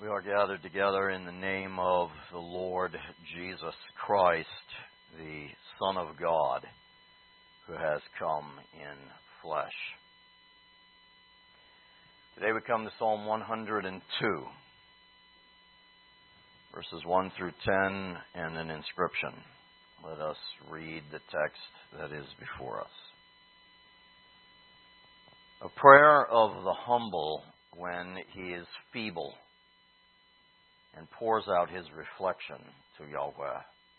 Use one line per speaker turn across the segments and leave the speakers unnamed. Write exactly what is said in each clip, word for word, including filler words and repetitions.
We are gathered together in the name of the Lord Jesus Christ, the Son of God, who has come in flesh. Today we come to Psalm one hundred two, verses one through ten, and an inscription. Let us read the text that is before us. A prayer of the humble when he is feeble, and pours out his reflection to Yahweh.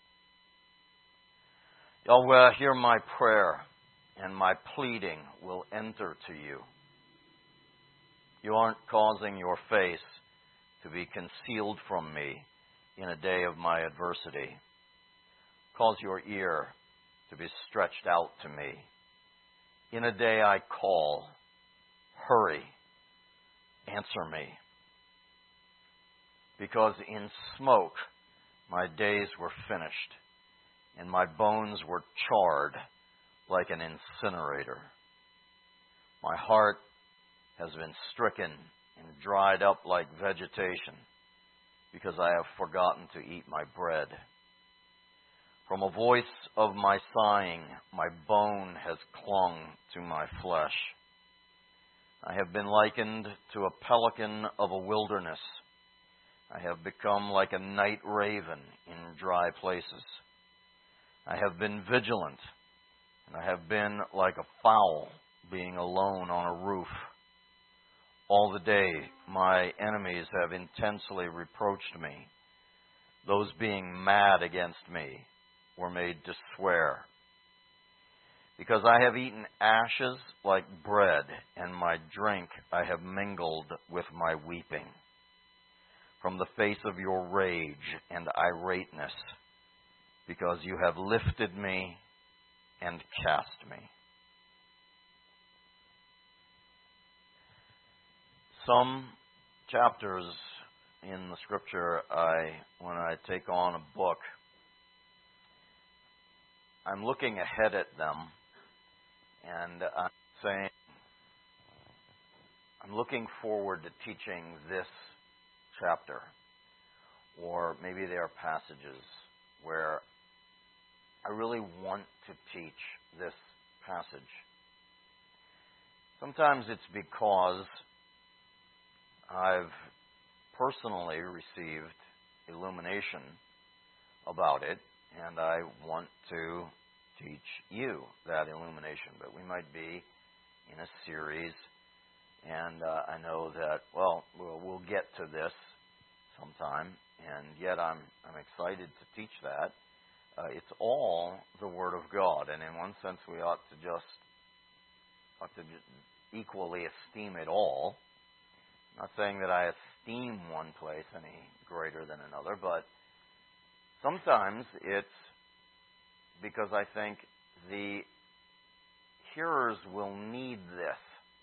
Yahweh, hear my prayer, and my pleading will enter to you. You aren't causing your face to be concealed from me in a day of my adversity. Cause your ear to be stretched out to me. In a day I call, hurry, answer me. Because in smoke my days were finished, and my bones were charred like an incinerator. My heart has been stricken and dried up like vegetation, because I have forgotten to eat my bread. From a voice of my sighing, my bone has clung to my flesh. I have been likened to a pelican of a wilderness. I have become like a night raven in dry places. I have been vigilant, and I have been like a fowl being alone on a roof. All the day my enemies have intensely reproached me. Those being mad against me were made to swear. Because I have eaten ashes like bread, and my drink I have mingled with my weeping. From the face of your rage and irateness, because you have lifted me and cast me. Some chapters in the Scripture, I, when I take on a book, I'm looking ahead at them, and I'm saying, I'm looking forward to teaching this chapter, or maybe there are passages where I really want to teach this passage. Sometimes it's because I've personally received illumination about it, and I want to teach you that illumination. But we might be in a series, and uh, I know that, well, well, we'll get to this sometime, and yet I'm I'm excited to teach that. Uh, it's all the Word of God, and in one sense we ought to just ought to just equally esteem it all. I'm not saying that I esteem one place any greater than another, but sometimes it's because I think the hearers will need this.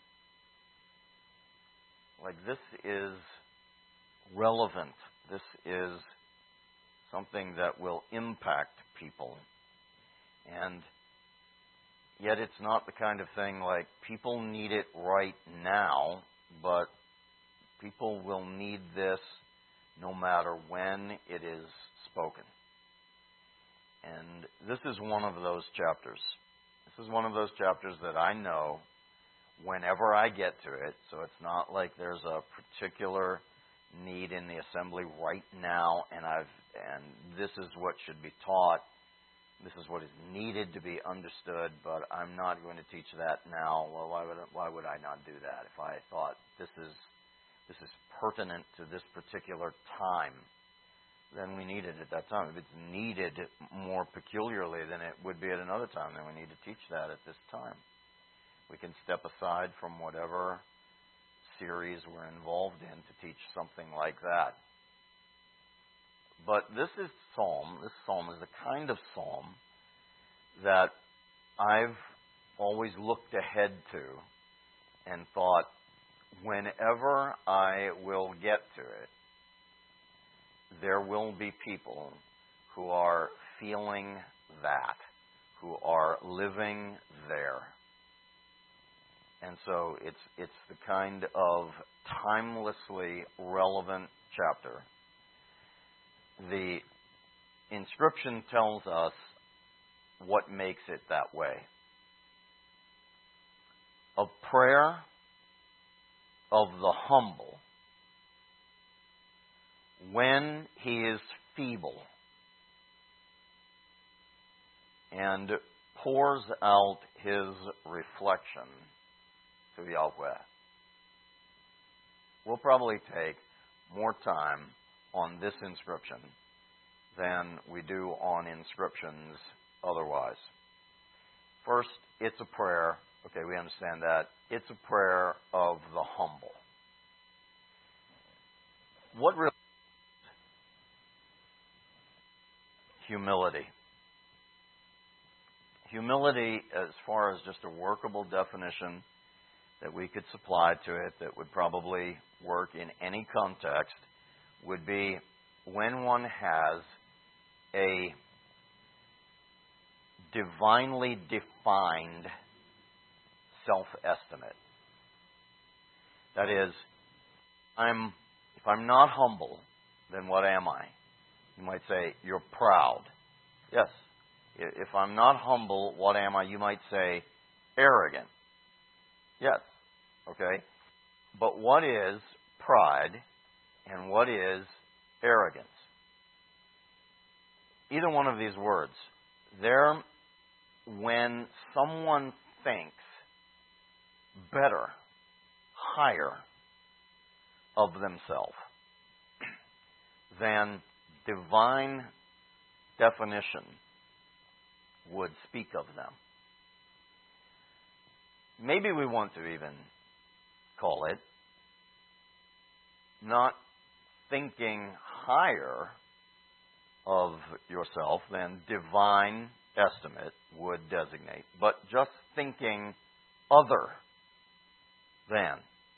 Like, this is relevant. This is something that will impact people. And yet it's not the kind of thing like people need it right now, but people will need this no matter when it is spoken. And this is one of those chapters. This is one of those chapters that I know whenever I get to it, so it's not like there's a particular need in the assembly right now, and I've and this is what should be taught. This is what is needed to be understood, but I'm not going to teach that now. Well, why would why would I not do that if I thought this is this is pertinent to this particular time? Then we need it at that time. If it's needed more peculiarly than it would be at another time, then we need to teach that at this time. We can step aside from whatever series we're involved in to teach something like that. But this is psalm. This psalm is the kind of psalm that I've always looked ahead to and thought, whenever I will get to it, there will be people who are feeling that, who are living there. And so it's it's the kind of timelessly relevant chapter. The inscription tells us what makes it that way. A prayer of the humble when he is feeble and pours out his reflection to Yahweh. We'll probably take more time on this inscription than we do on inscriptions otherwise. First, it's a prayer. Okay, we understand that. It's a prayer of the humble. What really is humility? Humility, as far as just a workable definition that we could supply to it that would probably work in any context, would be when one has a divinely defined self-estimate. That is, I'm if I'm not humble, then what am I? You might say, you're proud. Yes. If I'm not humble, what am I? You might say, arrogant. Yes. Okay. But what is pride and what is arrogance? Either one of these words, they're when someone thinks better, higher of themselves than divine definition would speak of them. Maybe we want to even call it not thinking higher of yourself than divine estimate would designate, but just thinking other than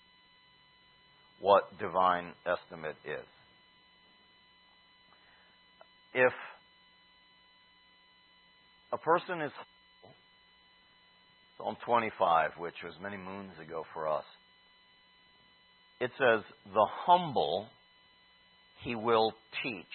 what divine estimate is. If a person is humble, Psalm twenty-five, which was many moons ago for us, it says, the humble he will teach.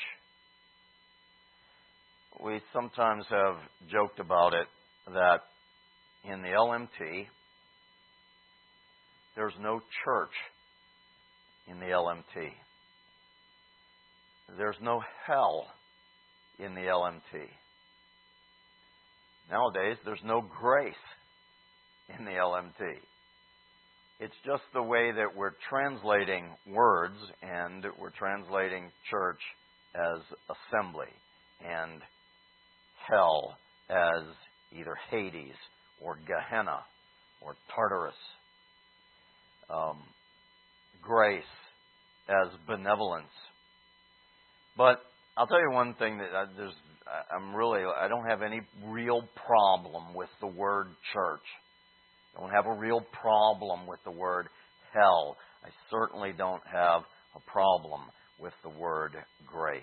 We sometimes have joked about it that in the L M T, there's no church in the L M T. There's no hell in the L M T. Nowadays, there's no grace in the L M T. It's just the way that we're translating words, and we're translating church as assembly, and hell as either Hades or Gehenna or Tartarus. Um, grace as benevolence. But I'll tell you one thing that I, there's, I'm really, I don't have any real problem with the word church. I don't have a real problem with the word hell. I certainly don't have a problem with the word grace.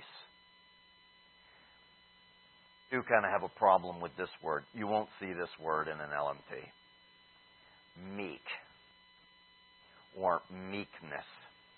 I do kind of have a problem with this word. You won't see this word in an L M T. Meek or meekness.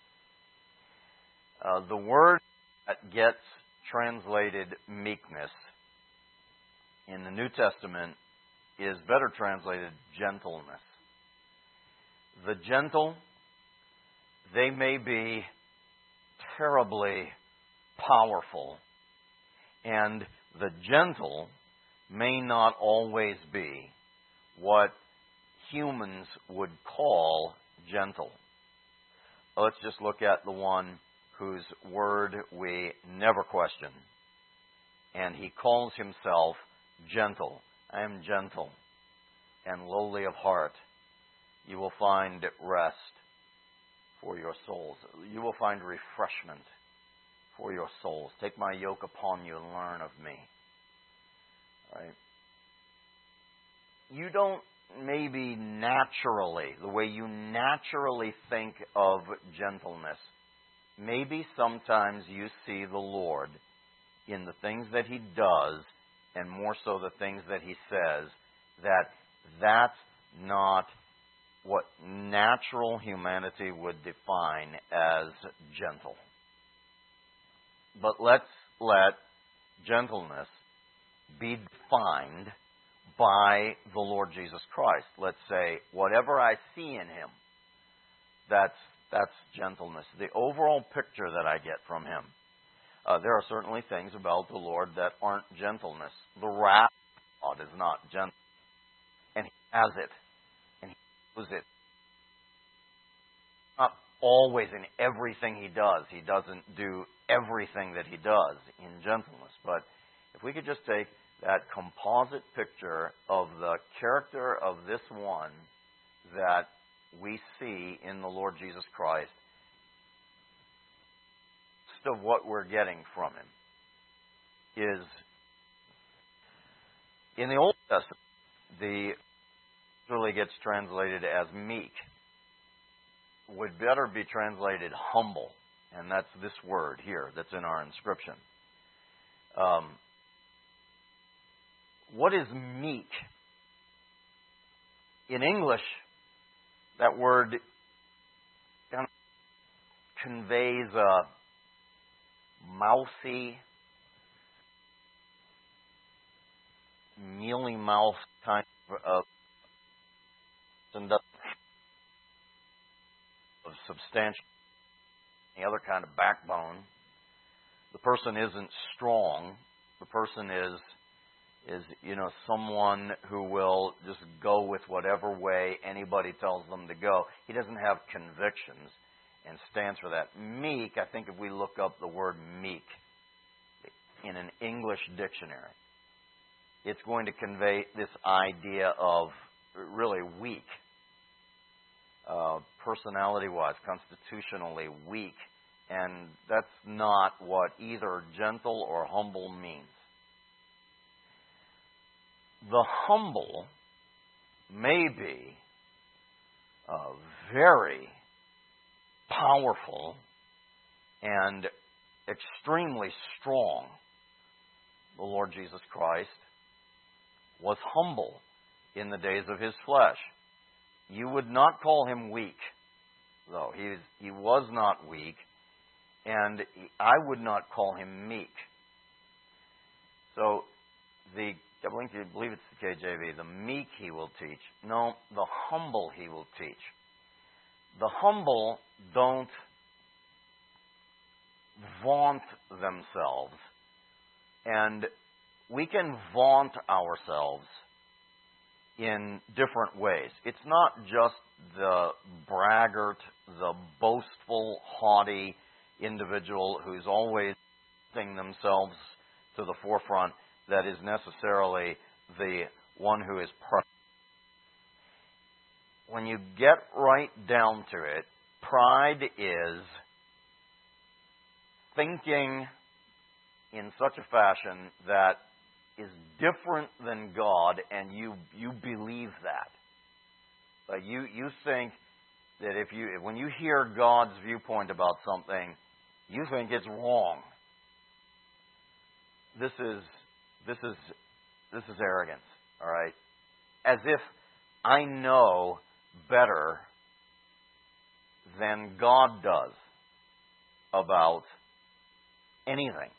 Uh, the word that gets translated meekness in the New Testament is better translated gentleness. The gentle, they may be terribly powerful, and the gentle may not always be what humans would call gentle. Let's just look at the one whose word we never question. And he calls himself gentle. I am gentle and lowly of heart. You will find rest for your souls. You will find refreshment for your souls. Take my yoke upon you and learn of me. Right? You don't maybe naturally, the way you naturally think of gentleness, maybe sometimes you see the Lord in the things that He does, and more so the things that He says, that that's not what natural humanity would define as gentle. But let's let gentleness be defined by the Lord Jesus Christ. Let's say, whatever I see in Him, that's, that's gentleness. The overall picture that I get from Him. Uh, there are certainly things about the Lord that aren't gentleness. The wrath of God is not gentle. And He has it. And He knows it. Not always in everything He does. He doesn't do everything that He does in gentleness. But if we could just take that composite picture of the character of this one that we see in the Lord Jesus Christ, most of what we're getting from Him is, in the Old Testament, the really gets translated as meek. Would better be translated humble. And that's this word here that's in our inscription. Um, what is meek? In English, that word kind of conveys a mousy, mealy-mouthed kind of, of substantial, any other kind of backbone. The person isn't strong. The person is, is you know, someone who will just go with whatever way anybody tells them to go. He doesn't have convictions and stands for that. Meek, I think if we look up the word meek in an English dictionary, it's going to convey this idea of really weak. Uh, personality-wise, constitutionally weak. And that's not what either gentle or humble means. The humble may be uh, very powerful and extremely strong. The Lord Jesus Christ was humble in the days of His flesh. You would not call Him weak, though. He, he was not weak, and I would not call Him meek. So, the, I believe it's the K J V, the meek He will teach. No, the humble He will teach. The humble don't vaunt themselves, and we can vaunt ourselves in different ways. It's not just the braggart, the boastful, haughty individual who's always putting themselves to the forefront that is necessarily the one who is proud. When you get right down to it, pride is thinking in such a fashion that is different than God, and you you believe that. Like you you think that if you when you hear God's viewpoint about something, you think it's wrong. This is this is this is arrogance, all right? As if I know better than God does about anything.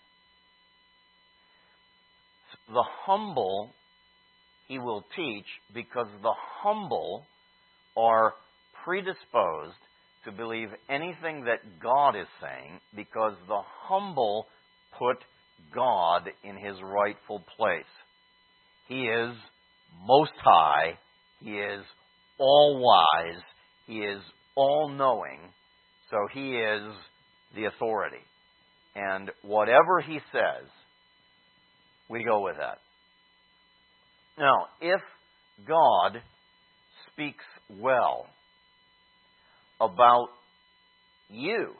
The humble He will teach because the humble are predisposed to believe anything that God is saying because the humble put God in His rightful place. He is most high. He is all-wise. He is all-knowing. So He is the authority. And whatever He says, we go with that. Now, if God speaks well about you,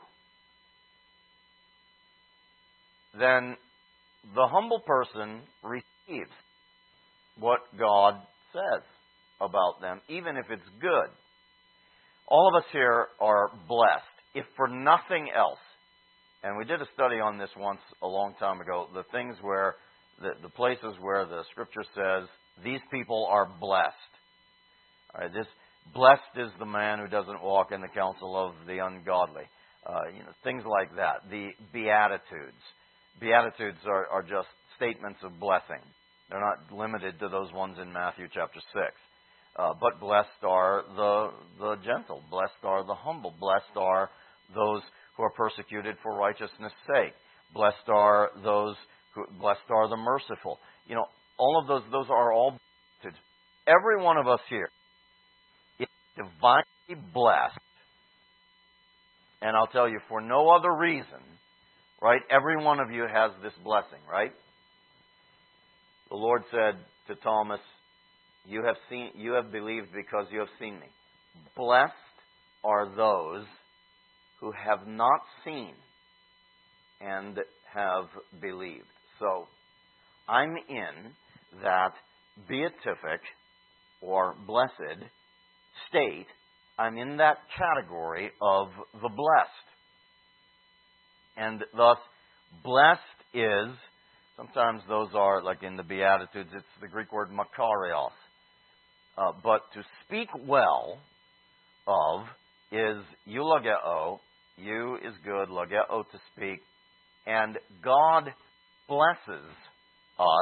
then the humble person receives what God says about them, even if it's good. All of us here are blessed, if for nothing else. And we did a study on this once a long time ago, the things where The, the places where the Scripture says, these people are blessed. All right, this Blessed is the man who doesn't walk in the counsel of the ungodly. Uh, you know, things like that. The Beatitudes. Beatitudes are, are just statements of blessing. They're not limited to those ones in Matthew chapter six. Uh, but blessed are the the gentle. Blessed are the humble. Blessed are those who are persecuted for righteousness' sake. Blessed are those who, blessed are the merciful. You know, all of those, those are all Beatitudes. Every one of us here is divinely blessed. And I'll tell you, for no other reason, right? Every one of you has this blessing, right? The Lord said to Thomas, You have seen, you have believed because you have seen me. Blessed are those who have not seen and have believed. So, I'm in that beatific or blessed state. I'm in that category of the blessed. And thus, blessed is, sometimes those are, like in the Beatitudes, it's the Greek word makarios. Uh, but to speak well of is eulogeo. You is good, logeo to speak. And God blesses us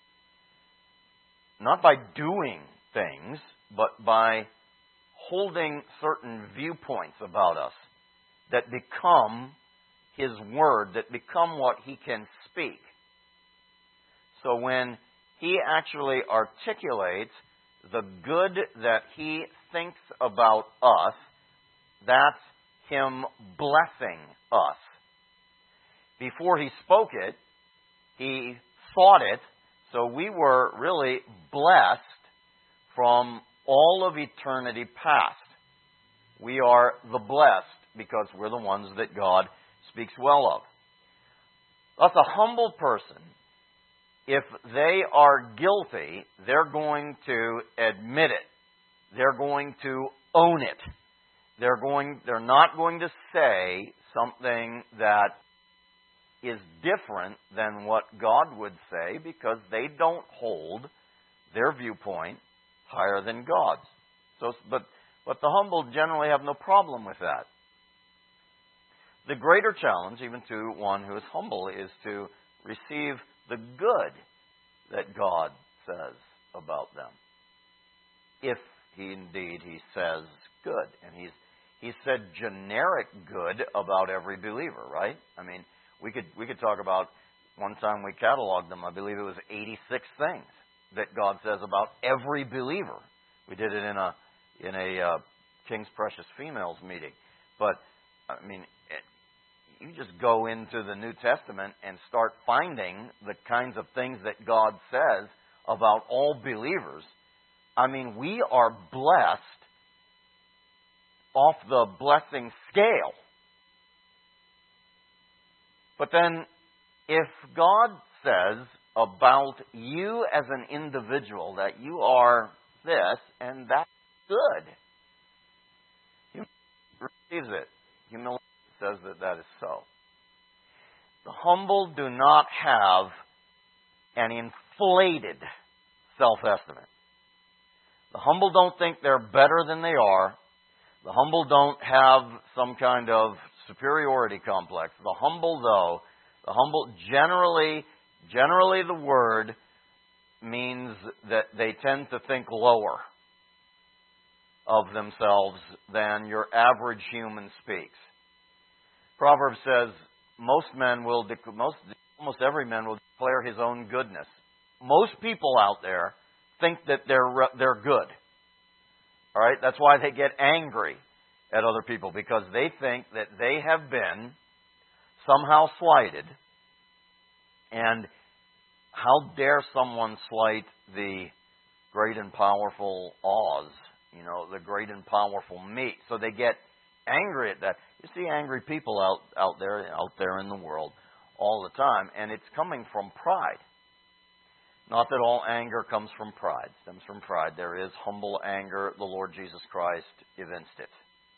not by doing things, but by holding certain viewpoints about us that become His Word, that become what He can speak. So when He actually articulates the good that He thinks about us, that's Him blessing us. Before He spoke it, He thought it, so we were really blessed from all of eternity past. We are the blessed because we're the ones that God speaks well of. Thus, a humble person, if they are guilty, they're going to admit it. They're going to own it. They're going, they're not going to say something that is different than what God would say because they don't hold their viewpoint higher than God's. So, but, but the humble generally have no problem with that. The greater challenge, even to one who is humble, is to receive the good that God says about them. If he indeed he says good. And he's he said generic good about every believer, right? I mean, we could we could talk about, one time we cataloged them, I believe it was eighty-six things that God says about every believer. We did it in a in a uh, King's Precious Females meeting. But, I mean, it, you just go into the New Testament and start finding the kinds of things that God says about all believers. I mean, we are blessed off the blessing scale. But then, if God says about you as an individual that you are this, and that's good, He receives it. Humility says that that is so. The humble do not have an inflated self-estimate. The humble don't think they're better than they are. The humble don't have some kind of superiority complex. The humble, though, the humble generally, generally the word means that they tend to think lower of themselves than your average human speaks. Proverbs says most men will, dec- most, almost every man will declare his own goodness. Most people out there think that they're they're good. All right, that's why they get angry at other people, because they think that they have been somehow slighted. And how dare someone slight the great and powerful Oz, you know, the great and powerful me? So they get angry at that. You see angry people out, out there, out there in the world all the time, and it's coming from pride. Not that all anger comes from pride. It stems from pride. There is humble anger. The Lord Jesus Christ evinced it.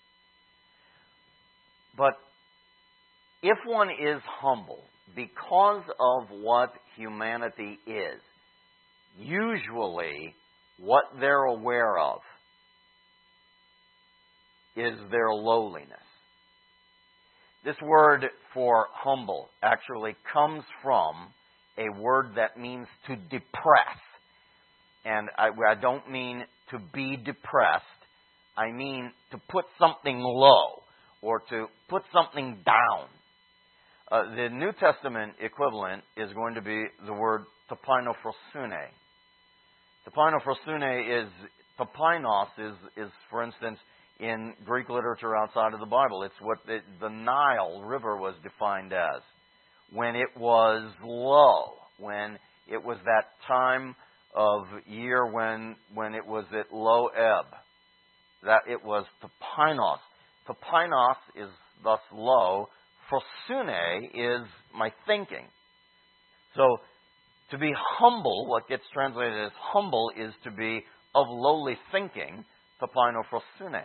But if one is humble because of what humanity is, usually what they're aware of is their lowliness. This word for humble actually comes from a word that means to depress. And I, I don't mean to be depressed. I mean to put something low or to put something down. Uh, the New Testament equivalent is going to be the word tapinophrosune. Tapinophrosune is, tapainos is, is, for instance, in Greek literature outside of the Bible. It's what the, the Nile River was defined as. When it was low, when it was that time of year when, when it was at low ebb, that it was tapainos. Tapainos is thus low. Phrosune is my thinking. So, to be humble, what gets translated as humble, is to be of lowly thinking, tapinophrosune.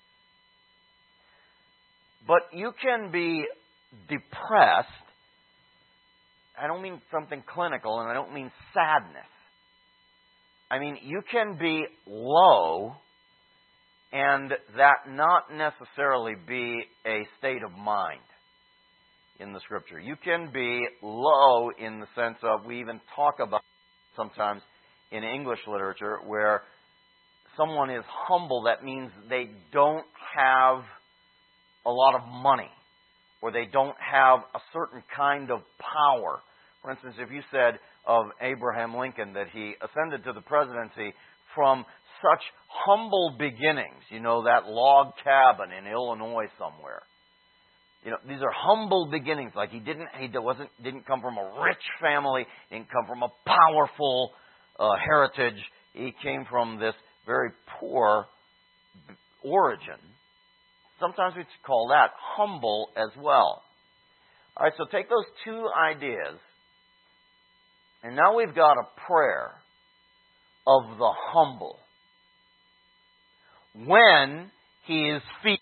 But you can be depressed. I don't mean something clinical, and I don't mean sadness. I mean, you can be low and that not necessarily be a state of mind in the Scripture. You can be low in the sense of, we even talk about sometimes in English literature, where someone is humble. That means they don't have a lot of money, or they don't have a certain kind of power. For instance, if you said of Abraham Lincoln that he ascended to the presidency from such humble beginnings, you know, that log cabin in Illinois somewhere. You know, these are humble beginnings. Like he didn't, he wasn't, didn't come from a rich family, didn't come from a powerful uh, heritage. He came from this very poor origin. Sometimes we call that humble as well. All right, so take those two ideas, and now we've got a prayer of the humble. When he is feeble.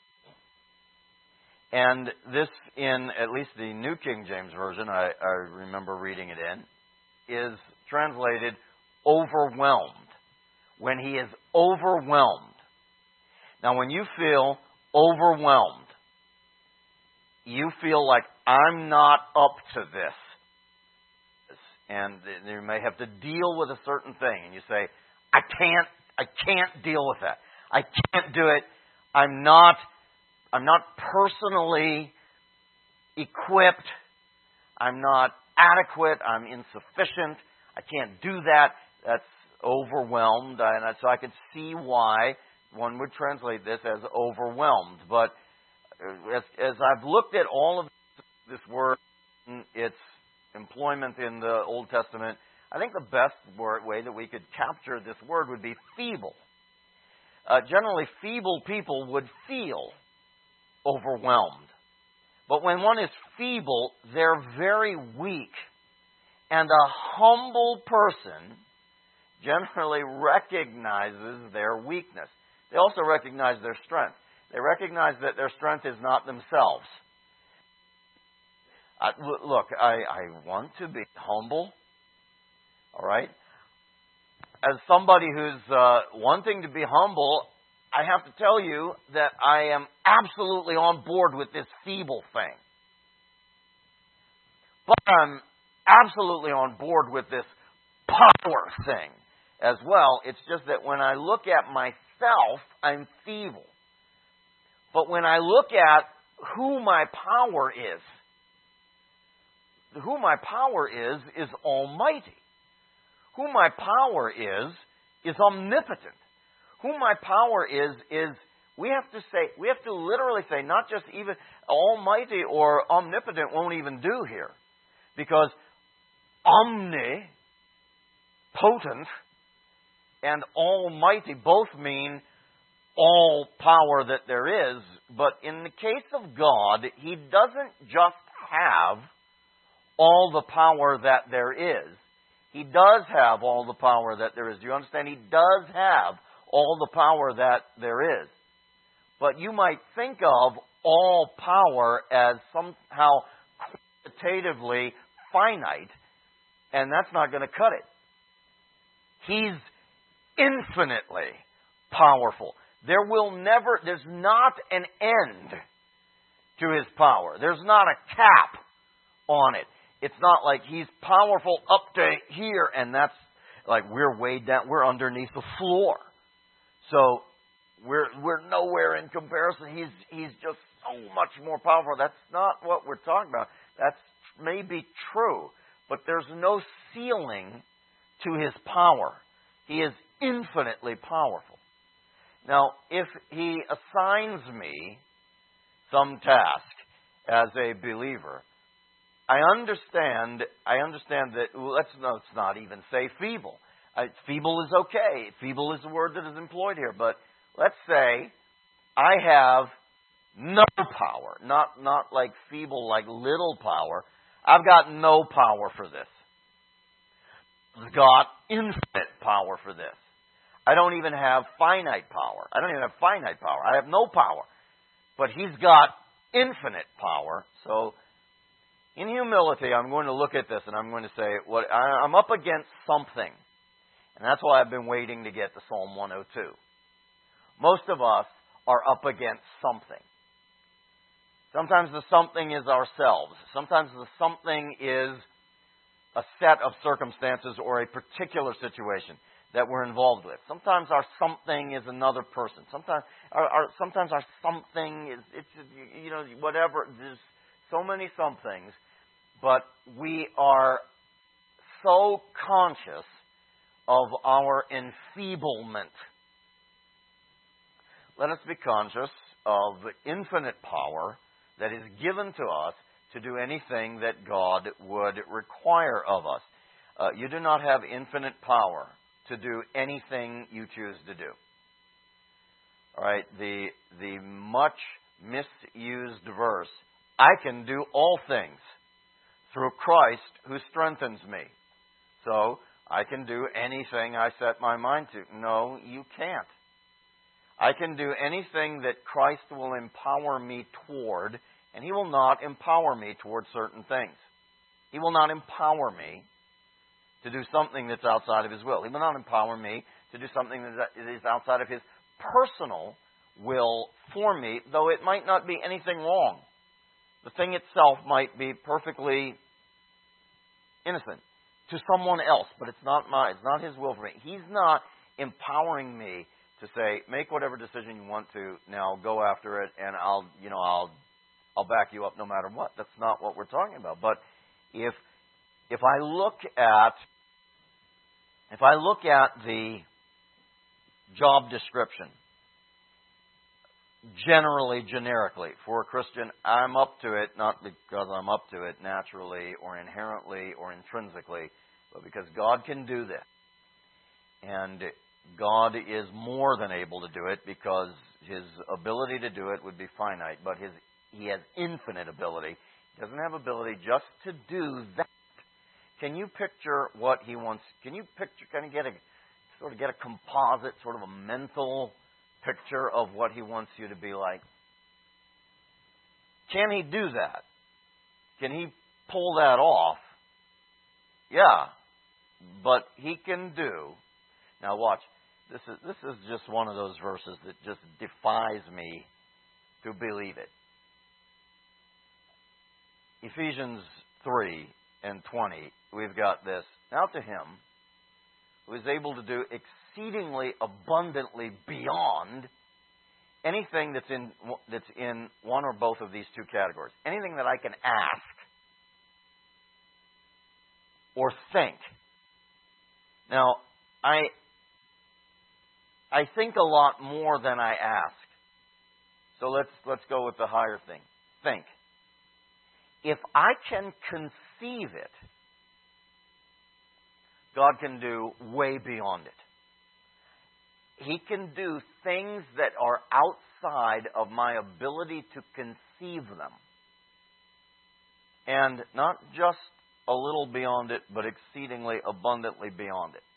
And this, in at least the New King James Version, I, I remember reading it in, is translated overwhelmed. When he is overwhelmed. Now, when you feel overwhelmed, you feel like, I'm not up to this. And you may have to deal with a certain thing. And you say, I can't, I can't deal with that. I can't do it. I'm not, I'm not personally equipped. I'm not adequate. I'm insufficient. I can't do that. That's overwhelmed. And so I could see why one would translate this as overwhelmed. But as, as I've looked at all of this word, its employment in the Old Testament, I think the best word, way that we could capture this word would be feeble. Uh, generally, feeble people would feel overwhelmed. But when one is feeble, they're very weak. And a humble person generally recognizes their weakness. They also recognize their strength. They recognize that their strength is not themselves. Uh, look, I, I want to be humble. All right? As somebody who's uh, wanting to be humble, I have to tell you that I am absolutely on board with this feeble thing. But I'm absolutely on board with this power thing as well. It's just that when I look at myself, I'm feeble. But when I look at who my power is, who my power is, is almighty. Who my power is, is omnipotent. Who my power is, is, we have to say, we have to literally say, not just even almighty or omnipotent won't even do here. Because omni, potent, and almighty both mean all power that there is. But in the case of God, He doesn't just have all the power that there is. He does have all the power that there is. Do you understand? He does have all the power that there is. But you might think of all power as somehow quantitatively finite, and that's not going to cut it. He's infinitely powerful. There will never, there's not an end to His power. There's not a cap on it. It's not like He's powerful up to here and that's like we're way down, we're underneath the floor. So we're we're nowhere in comparison. He's He's just so much more powerful. That's not what we're talking about. That's maybe true, but there's no ceiling to His power. He is infinitely powerful. Now, if He assigns me some task as a believer, I understand. I understand that. Well, let's, let's not even say feeble. I, feeble is okay. Feeble is the word that is employed here. But let's say I have no power, not not like feeble, like little power. I've got no power for this. I've got infinite power for this. I don't even have finite power. I don't even have finite power. I have no power. But He's got infinite power. So, in humility, I'm going to look at this and I'm going to say, what I, I'm up against something. And that's why I've been waiting to get to Psalm one oh two. Most of us are up against something. Sometimes the something is ourselves. Sometimes the something is a set of circumstances or a particular situation that we're involved with. Sometimes our something is another person. Sometimes our, our sometimes our something is, it's, you know, whatever. There's so many somethings. But we are so conscious of our enfeeblement. Let us be conscious of the infinite power that is given to us to do anything that God would require of us. Uh, you do not have infinite power to do anything you choose to do. All right, the the much misused verse, I can do all things through Christ who strengthens me. So, I can do anything I set my mind to. No, you can't. I can do anything that Christ will empower me toward, and He will not empower me toward certain things. He will not empower me to do something that's outside of His will. He will not empower me to do something that is outside of His personal will for me, though it might not be anything wrong. The thing itself might be perfectly innocent to someone else, but it's not my, it's not His will for me. He's not empowering me to say, make whatever decision you want to, now go after it, and I'll, you know, I'll, I'll back you up no matter what. That's not what we're talking about. But if, if I look at, if I look at the job description, generally, generically, for a Christian, I'm up to it, not because I'm up to it naturally or inherently or intrinsically, but because God can do this. And God is more than able to do it because His ability to do it would be finite, but his He has infinite ability. He doesn't have ability just to do that. Can you picture what He wants? Can you picture, kind of get a, sort of get a composite, sort of a mental picture of what He wants you to be like? Can He do that? Can He pull that off? Yeah, but He can do. Now watch. This is this is just one of those verses that just defies me to believe it. Ephesians three and twenty, we've got this. Now to Him who is able to do exceedingly abundantly beyond anything that's in that's in one or both of these two categories. Anything that I can ask or think. Now, I I think a lot more than I ask. So let's let's go with the higher thing. Think. If I can conceive it, God can do way beyond it. He can do things that are outside of my ability to conceive them. And not just a little beyond it, but exceedingly abundantly beyond it.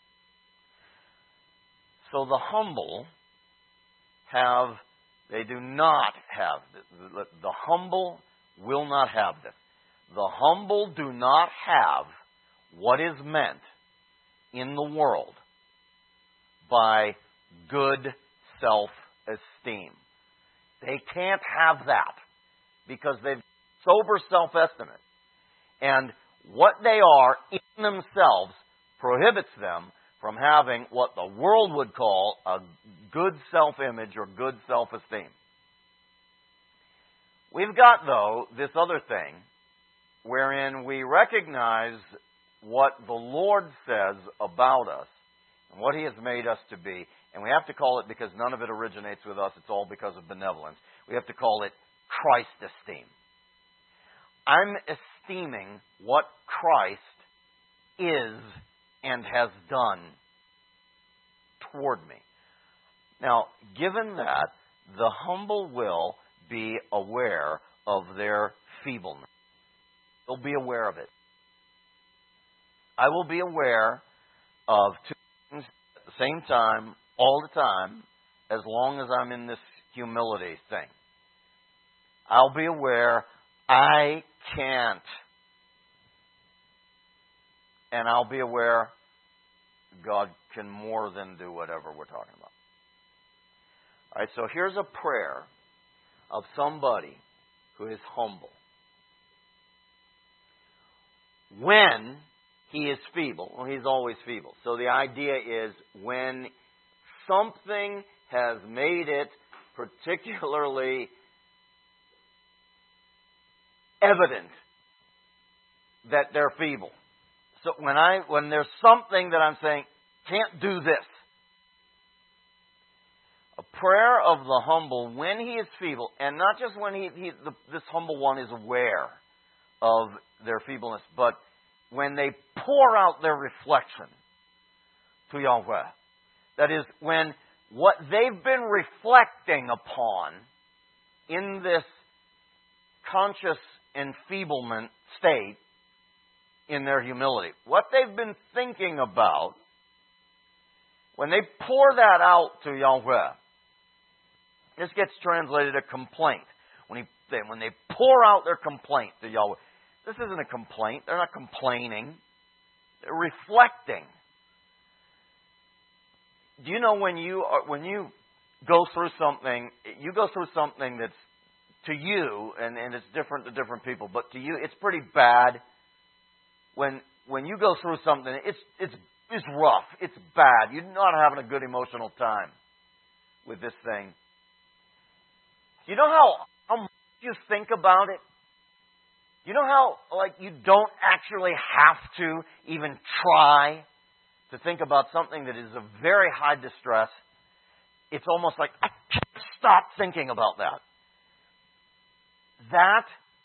So the humble have, they do not have this. The humble will not have this. The humble do not have what is meant in the world by good self esteem. They can't have that because they've sober self-estimate. And what they are in themselves prohibits them from having what the world would call a good self-image or good self-esteem. We've got, though, this other thing wherein we recognize what the Lord says about us and what He has made us to be. And we have to call it, because none of it originates with us, it's all because of benevolence, we have to call it Christ esteem. I'm esteeming what Christ is and has done toward me. Now, given that, the humble will be aware of their feebleness. They'll be aware of it. I will be aware of two things at the same time, all the time, as long as I'm in this humility thing. I'll be aware I can't. And I'll be aware God can more than do whatever we're talking about. All right, so here's a prayer of somebody who is humble. When he is feeble, well, he's always feeble. So the idea is when something has made it particularly evident that they're feeble. So when I when there's something that I'm saying, can't do this. A prayer of the humble when he is feeble, and not just when he, he the, this humble one is aware of their feebleness, but when they pour out their reflection to Yahweh. That is, when what they've been reflecting upon in this conscious enfeeblement state in their humility, what they've been thinking about, when they pour that out to Yahweh, this gets translated a complaint. When, he, they, when they pour out their complaint to Yahweh, this isn't a complaint. They're not complaining. They're reflecting. Do you know when you are, when you go through something, you go through something that's to you, and, and it's different to different people, but to you, it's pretty bad. When when you go through something, it's it's it's rough. It's bad. You're not having a good emotional time with this thing. You know how, how much you think about it? You know how, like, you don't actually have to even try to think about something that is of very high distress? It's almost like, I can't stop thinking about that. That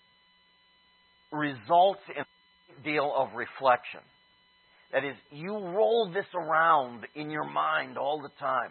results in a deal of reflection. That is, you roll this around in your mind all the time.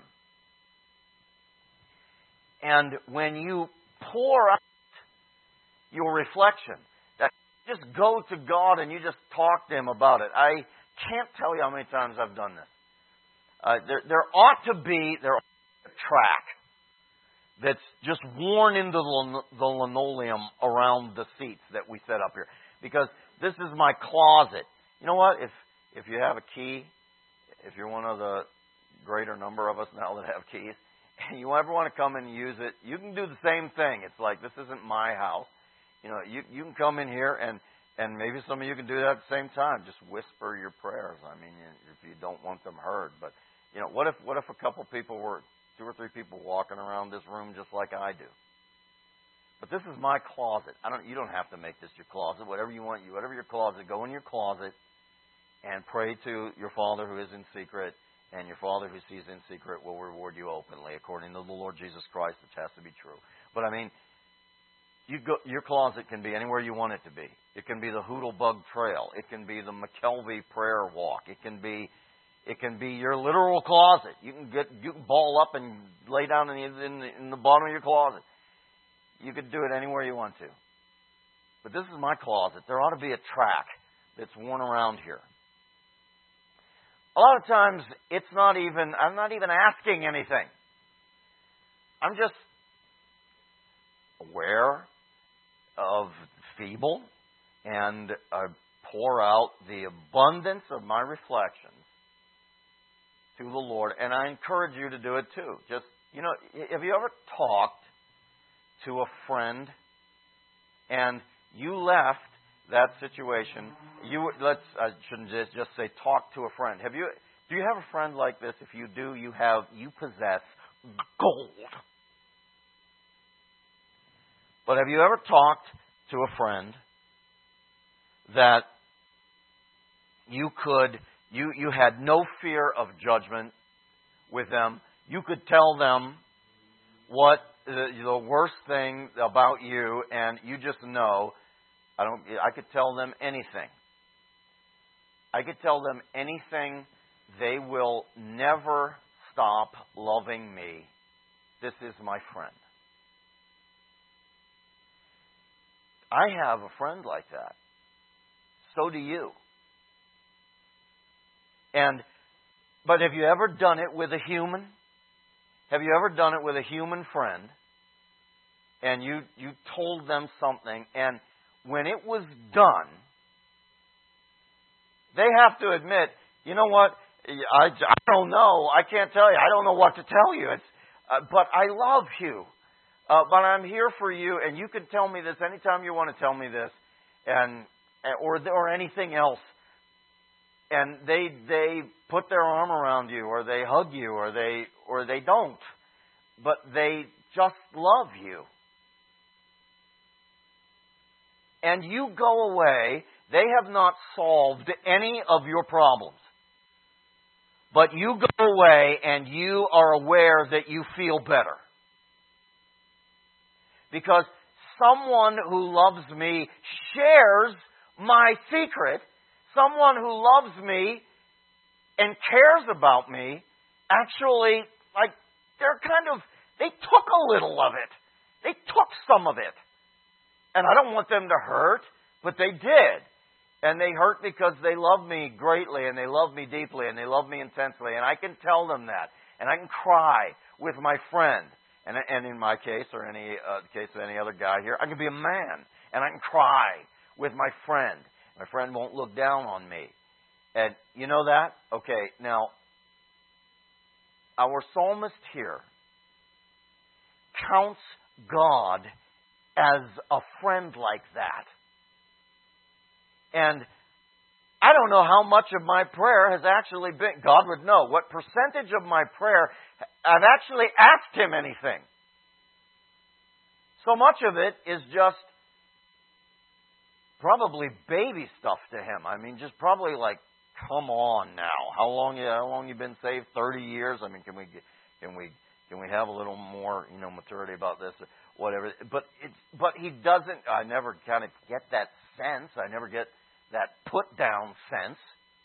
And when you pour out your reflection, that just go to God and you just talk to Him about it. I can't tell you how many times I've done this. Uh, there, there ought to be there ought to be a track that's just worn into the, the linoleum around the seats that we set up here. Because this is my closet. You know what? If if you have a key, if you're one of the greater number of us now that have keys, and you ever want to come and use it, you can do the same thing. It's like, this isn't my house. You know, you you can come in here and, and maybe some of you can do that at the same time. Just whisper your prayers. I mean, if you don't want them heard. But, you know, what if what if a couple people were, two or three people walking around this room just like I do? But this is my closet. I don't. You don't have to make this your closet. Whatever you want, you whatever your closet, go in your closet and pray to your Father who is in secret. And your Father who sees in secret will reward you openly, according to the Lord Jesus Christ, which has to be true. But I mean, you go, your closet can be anywhere you want it to be. It can be the Hoodlebug Trail. It can be the McKelvey Prayer Walk. It can be, it can be your literal closet. You can get, you can ball up and lay down in the, in the, in the bottom of your closet. You could do it anywhere you want to. But this is my closet. There ought to be a track that's worn around here. A lot of times, it's not even, I'm not even asking anything. I'm just aware of feeble, and I pour out the abundance of my reflections to the Lord, and I encourage you to do it too. Just You know, have you ever talked to a friend and you left that situation? You let's I shouldn't just just say talk to a friend. Have you? Do you have a friend like this? If you do, you have you possess gold. But have you ever talked to a friend that you could you you had no fear of judgment with them? You could tell them what the, the worst thing about you, and you just know. I don't. I could tell them anything. I could tell them anything. They will never stop loving me. This is my friend. I have a friend like that. So do you. And, but have you ever done it with a human? Have you ever done it with a human friend? And you, you told them something, and when it was done, they have to admit, you know what? I, I don't know. I can't tell you. I don't know what to tell you. It's, uh, but I love you. Uh, but I'm here for you, and you can tell me this anytime you want to tell me this, and or or anything else. And they they put their arm around you, or they hug you, or they or they don't, but they just love you. And you go away. They have not solved any of your problems. But you go away and you are aware that you feel better. Because someone who loves me shares my secret. Someone who loves me and cares about me actually, like, they're kind of, they took a little of it. They took some of it. And I don't want them to hurt, but they did. And they hurt because they love me greatly, and they love me deeply, and they love me intensely. And I can tell them that. And I can cry with my friend. And, and in my case, or any uh, case of any other guy here, I can be a man. And I can cry with my friend. My friend won't look down on me. And you know that? Okay, now, our psalmist here counts God as a friend like that. And I don't know how much of my prayer has actually been, God would know, what percentage of my prayer I've actually asked Him anything. So much of it is just probably baby stuff to Him. I mean, just probably like, come on now. How long you how long you been saved? Thirty years? I mean, can we can we can we have a little more, you know, maturity about this? Whatever. But it's but He doesn't. I never kind of get that sense. I never get that put down sense.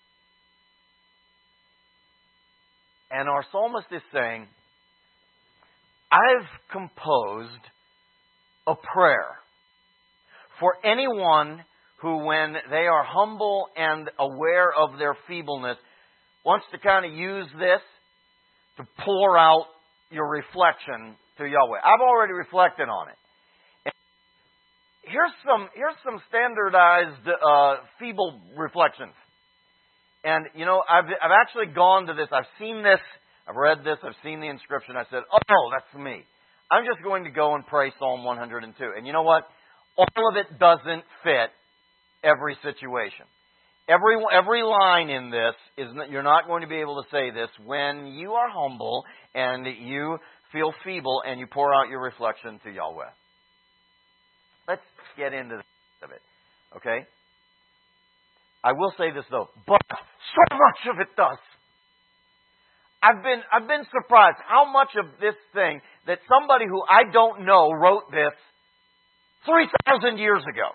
And our psalmist is saying, I've composed a prayer for anyone who, when they are humble and aware of their feebleness, wants to kind of use this to pour out your reflection to Yahweh. I've already reflected on it. And here's some here's some standardized uh, feeble reflections. And, you know, I've I've actually gone to this. I've seen this. I've read this. I've seen the inscription. I said, oh, that's me. I'm just going to go and pray Psalm one hundred two. And you know what? All of it doesn't fit every situation. Every every line in this is not, you're not going to be able to say this when you are humble and you feel feeble and you pour out your reflection to Yahweh. Let's get into the rest of it. Okay? I will say this though, but so much of it does. I've been I've been surprised how much of this thing that somebody who I don't know wrote this three thousand years ago.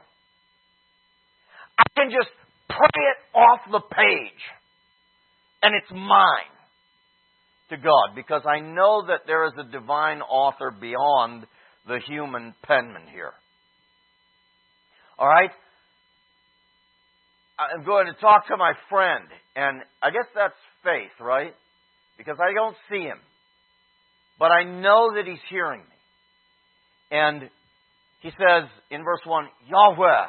I can just pray it off the page. And it's mine to God. Because I know that there is a divine author beyond the human penman here. Alright? I'm going to talk to my friend. And I guess that's faith, right? Because I don't see him. But I know that he's hearing me. And he says in verse one, Yahweh,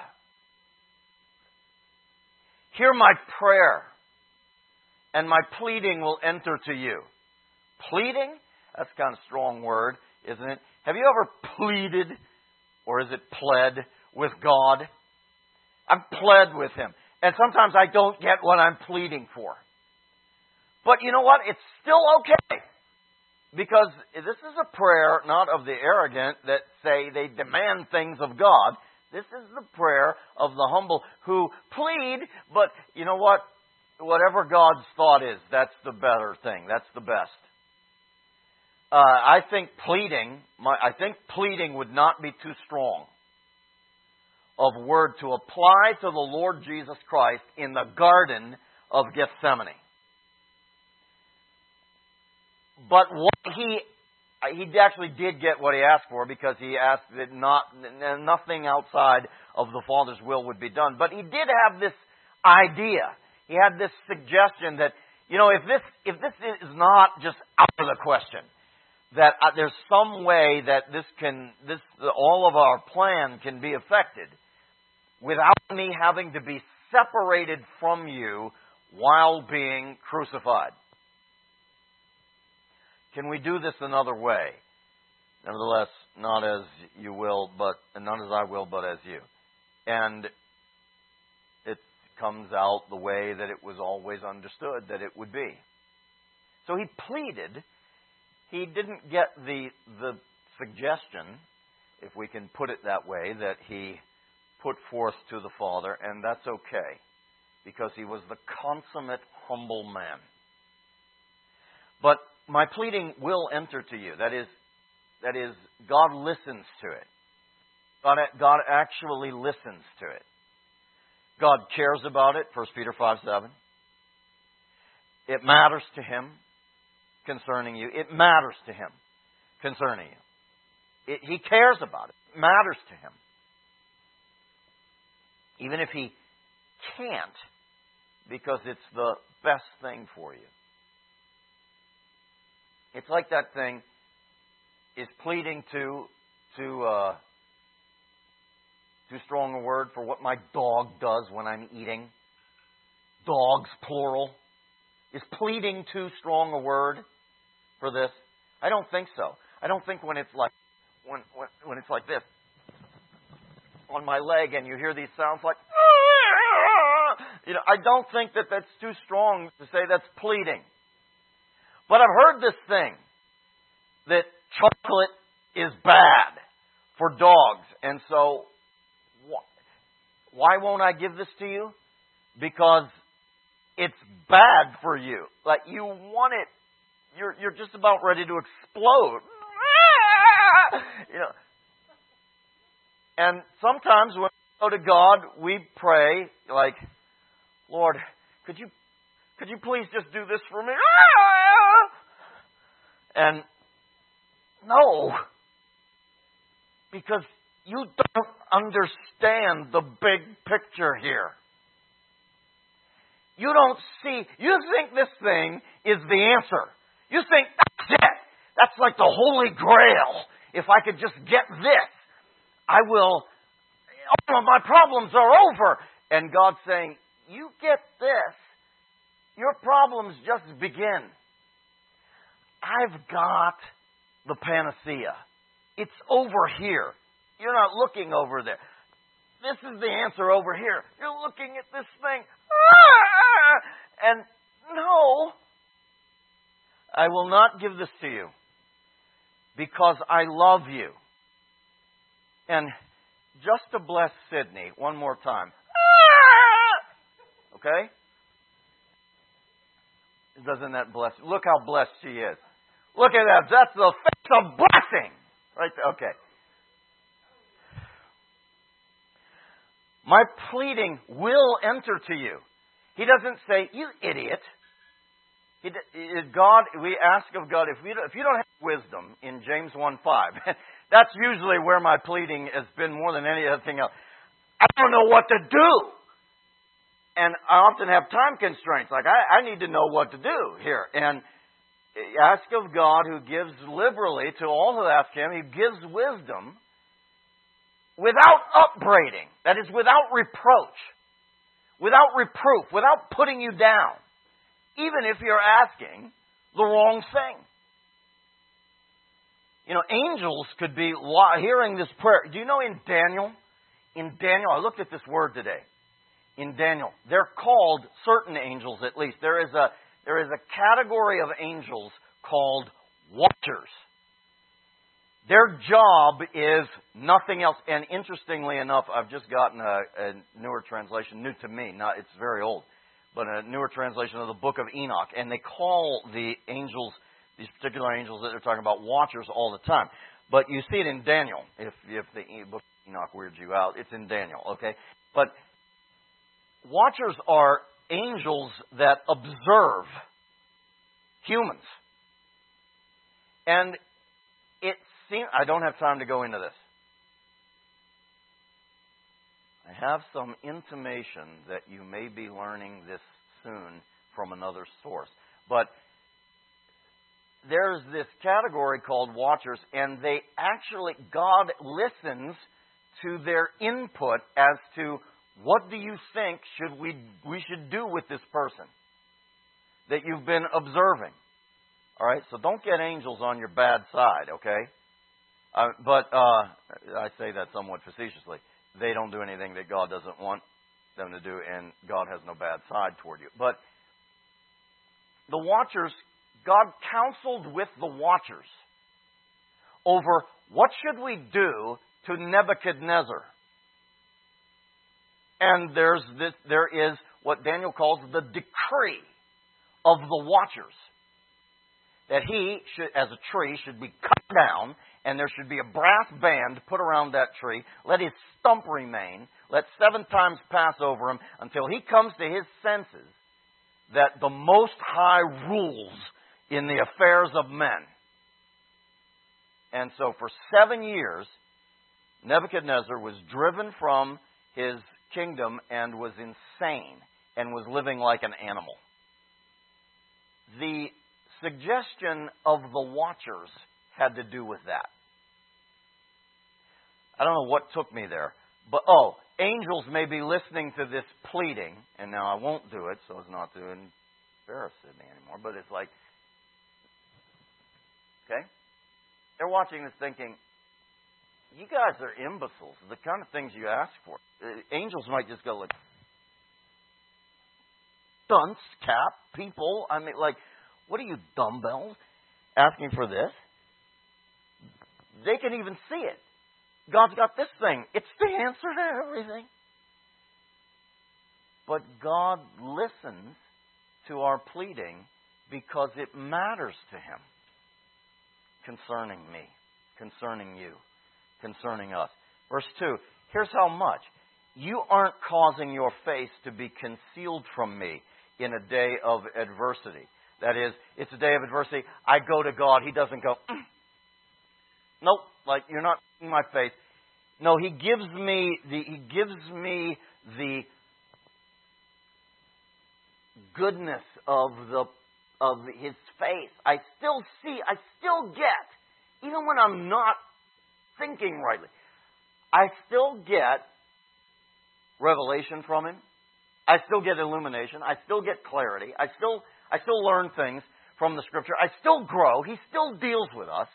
hear my prayer, and my pleading will enter to you. Pleading? That's kind of a strong word, isn't it? Have you ever pleaded, or is it pled, with God? I've pled with Him. And sometimes I don't get what I'm pleading for. But you know what? It's still okay. Because this is a prayer not of the arrogant that say they demand things of God. This is the prayer of the humble who plead, but you know what? Whatever God's thought is, that's the better thing. That's the best. Uh, I think pleading, my, I think pleading would not be too strong of word to apply to the Lord Jesus Christ in the Garden of Gethsemane. But what he he actually did get what he asked for, because he asked that not nothing outside of the Father's will would be done. But he did have this idea. He had this suggestion that, you know, if this if this is not just out of the question, that uh, there's some way that this can this all of our plan can be affected without me having to be separated from you while being crucified. Can we do this another way? Nevertheless, not as you will, but not as I will, but as you. And it comes out the way that it was always understood that it would be. So he pleaded. He didn't get the the suggestion, if we can put it that way, that he put forth to the Father, and that's okay, because he was the consummate humble man. But my pleading will enter to you. That is, that is, God listens to it. God, God actually listens to it. God cares about it, First Peter five seven. It matters to Him concerning you. It matters to Him concerning you. It, he cares about it. It matters to Him. Even if He can't, because it's the best thing for you. It's like that thing is pleading to, to, uh, too strong a word for what my dog does when I'm eating. Dogs, plural. Is pleading too strong a word for this? I don't think so. I don't think when it's like, when, when, when it's like this, on my leg, and you hear these sounds like, you know, I don't think that that's too strong to say that's pleading. But I've heard this thing, that chocolate is bad for dogs. And so, wh- why won't I give this to you? Because it's bad for you. Like, you want it. You're, you're just about ready to explode. You know. And sometimes when we go to God, we pray, like, Lord, could you, could you please just do this for me? And no, because you don't understand the big picture here. You don't see, you think this thing is the answer. You think, that's it. That's like the Holy Grail. If I could just get this, I will, all of my problems are over. And God's saying, you get this, your problems just begin. I've got the panacea. It's over here. You're not looking over there. This is the answer over here. You're looking at this thing. And no, I will not give this to you because I love you. And just to bless Sydney one more time. Okay? Doesn't that bless? Look how blessed she is. Look at that. That's the face of blessing. Right there. Okay. My pleading will enter to you. He doesn't say, you idiot. He, God, we ask of God, if, we, if you don't have wisdom in James one five, that's usually where my pleading has been more than any other thing else. I don't know what to do. And I often have time constraints. Like, I, I need to know what to do here. And ask of God, who gives liberally to all who ask Him. He gives wisdom without upbraiding. That is, without reproach. Without reproof. Without putting you down. Even if you're asking the wrong thing. You know, angels could be hearing this prayer. Do you know in Daniel, in Daniel, I looked at this word today. In Daniel, they're called, certain angels at least, there is a there is a category of angels called watchers. Their job is nothing else. And interestingly enough, I've just gotten a, a newer translation, new to me, not it's very old, but a newer translation of the book of Enoch. And they call the angels, these particular angels that they're talking about, watchers all the time. But you see it in Daniel. If, if the book of Enoch weirds you out, it's in Daniel, okay? But watchers are angels that observe humans. And it seems, I don't have time to go into this. I have some intimation that you may be learning this soon from another source. But there's this category called watchers, and they actually, God listens to their input as to what do you think should we we should do with this person that you've been observing. All right, so don't get angels on your bad side, okay? Uh, but uh, I say that somewhat facetiously. They don't do anything that God doesn't want them to do, and God has no bad side toward you. But the watchers, God counseled with the watchers over what should we do to Nebuchadnezzar. And there's this, there is what Daniel calls the decree of the watchers. That he, should, as a tree, should be cut down, and there should be a brass band put around that tree. Let his stump remain. Let seven times pass over him until he comes to his senses that the Most High rules in the affairs of men. And so for seven years, Nebuchadnezzar was driven from his kingdom and was insane and was living like an animal. The suggestion of the watchers had to do with that. I don't know what took me there. But, oh, angels may be listening to this pleading, and now I won't do it so as not to embarrass Sydney anymore, but it's like, okay? They're watching this thinking, you guys are imbeciles. The kind of things you ask for. Angels might just go like, dunce, cap, people. I mean, like, what are you, dumbbells, asking for this? They can even see it. God's got this thing. It's the answer to everything. But God listens to our pleading because it matters to Him. Concerning me, concerning you, concerning us. Verse two, here's how much. You aren't causing your face to be concealed from me in a day of adversity. That is, it's a day of adversity. I go to God. He doesn't go, mm. Nope, like you're not seeing my face. No, He gives me the He gives me the goodness of the of His face. I still see, I still get, even when I'm not thinking rightly, I still get revelation from Him. I still get illumination. I still get clarity. I still I still learn things from the Scripture. I still grow. He still deals with us.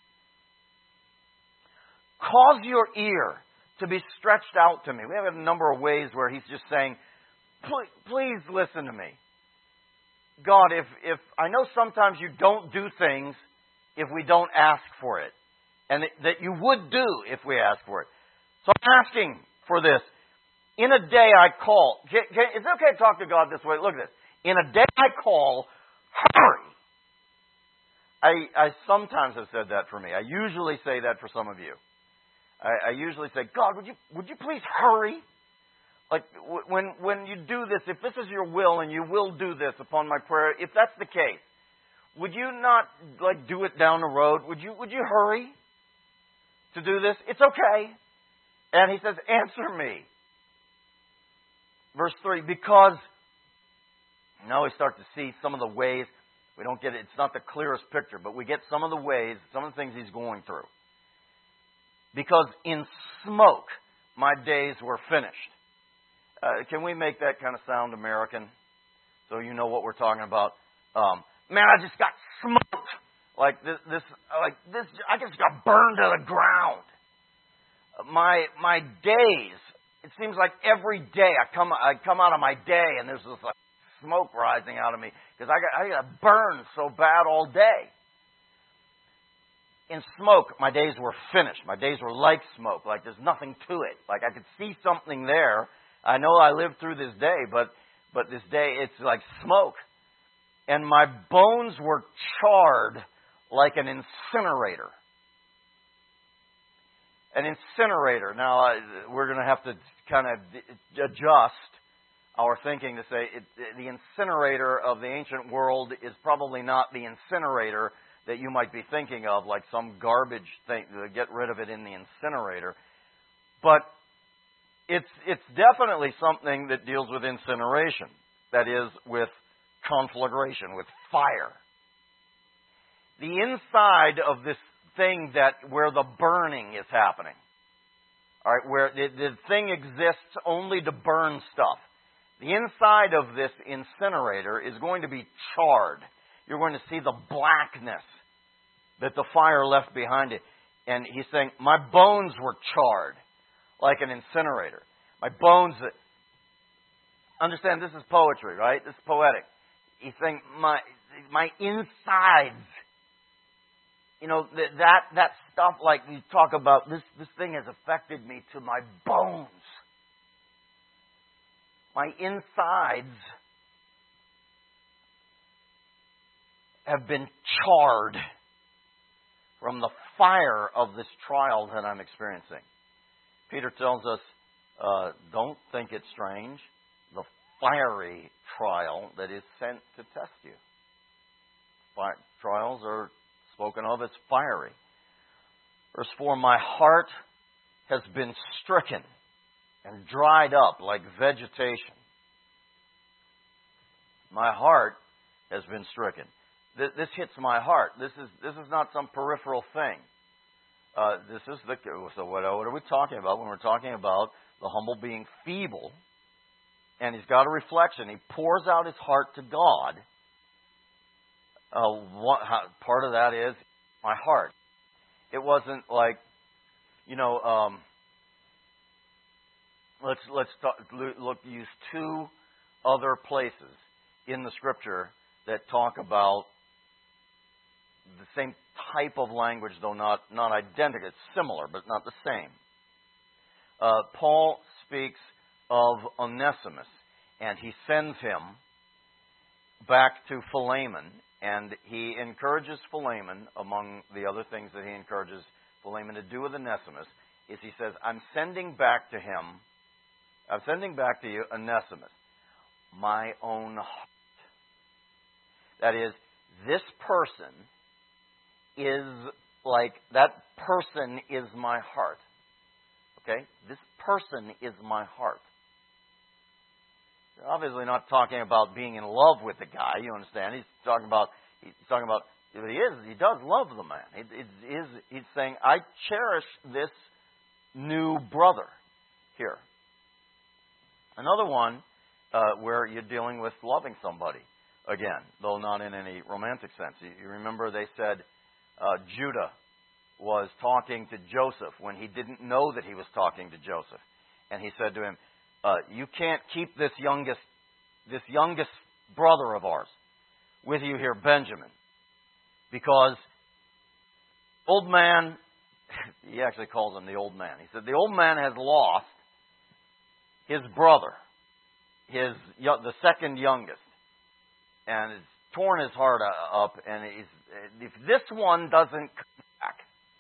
Cause your ear to be stretched out to me. We have a number of ways where He's just saying, please, please listen to me. God, if, if I know sometimes you don't do things if we don't ask for it. And that, that you would do if we ask for it. So I'm asking for this. In a day I call. Can, can, is it okay to talk to God this way? Look at this. In a day I call, hurry. I, I sometimes have said that for me. I usually say that for some of you. I, I usually say, God, would you would you please hurry? Like when when you do this, if this is your will and you will do this upon my prayer, if that's the case, would you not like do it down the road? Would you would you hurry to do this? It's okay. And He says, answer me. Verse three, because now we start to see some of the ways. We don't get it. It's not the clearest picture, but we get some of the ways, some of the things He's going through. Because in smoke my days were finished. Uh, can we make that kind of sound American? So you know what we're talking about. Um, man, I just got smoked Like this, this, like this, I just got burned to the ground. My my days. It seems like every day I come I come out of my day and there's this like smoke rising out of me because I got I got burned so bad all day. In smoke, my days were finished. My days were like smoke. Like there's nothing to it. Like I could see something there. I know I lived through this day, but but this day it's like smoke. And my bones were charred like an incinerator. An incinerator. Now, uh, we're going to have to kind of adjust our thinking to say it, the incinerator of the ancient world is probably not the incinerator that you might be thinking of, like some garbage thing, to get rid of it in the incinerator. But it's it's definitely something that deals with incineration. That is, with conflagration, with fire. The inside of this thing that where the burning is happening, all right, where the, the thing exists only to burn stuff. The inside of this incinerator is going to be charred. You're going to see the blackness that the fire left behind it. And he's saying, my bones were charred like an incinerator. My bones, understand this is poetry, right? This is poetic. He's saying, my my insides, you know, that, that that stuff like you talk about, this, this thing has affected me to my bones. My insides have been charred from the fire of this trial that I'm experiencing. Peter tells us, uh, don't think it strange, the fiery trial that is sent to test you. Fire, trials are spoken of as fiery. Verse four, my heart has been stricken and dried up like vegetation. My heart has been stricken. This, this hits my heart. This is this is not some peripheral thing. Uh, this is the so what, what are we talking about when we're talking about the humble being feeble? And he's got a reflection. He pours out his heart to God. Uh, what, how, part of that is my heart. It wasn't like, you know, um, let's let's talk, look use two other places in the Scripture that talk about the same type of language, though not not identical. It's similar, but not the same. Uh, Paul speaks of Onesimus, and he sends him back to Philemon, and he encourages Philemon, among the other things that he encourages Philemon to do with Onesimus, is he says, I'm sending back to him, I'm sending back to you Onesimus, my own heart. That is, this person is like, that person is my heart. Okay? This person is my heart. You're obviously not talking about being in love with the guy, you understand. He's talking about, he's talking about, he is, he does love the man. It, it is, he's saying, I cherish this new brother here. Another one uh, where you're dealing with loving somebody, again, though not in any romantic sense. You, you remember they said uh, Judah was talking to Joseph when he didn't know that he was talking to Joseph. And he said to him, uh, you can't keep this youngest, this youngest brother of ours with you here, Benjamin, because old man, he actually calls him the old man. He said, the old man has lost his brother, his the second youngest, and has torn his heart up, and he's, if this one doesn't come back,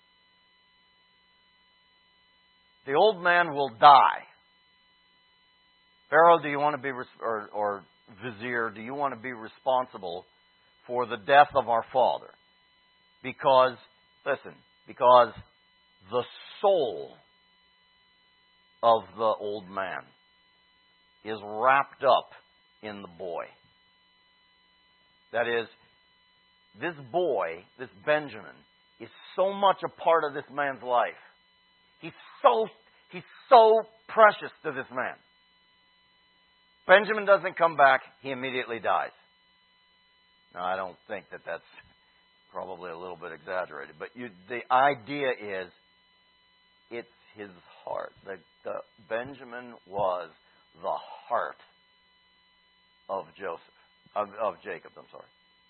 the old man will die. Pharaoh, do you want to be, or, or Vizier, do you want to be responsible for the death of our father? Because, listen, because the soul of the old man is wrapped up in the boy. That is, this boy, this Benjamin, is so much a part of this man's life. He's so, he's so precious to this man. Benjamin doesn't come back, he immediately dies. Now, I don't think that that's probably a little bit exaggerated, but you, the idea is it's his heart. The, the Benjamin was the heart of Joseph, of, of Jacob, I'm sorry.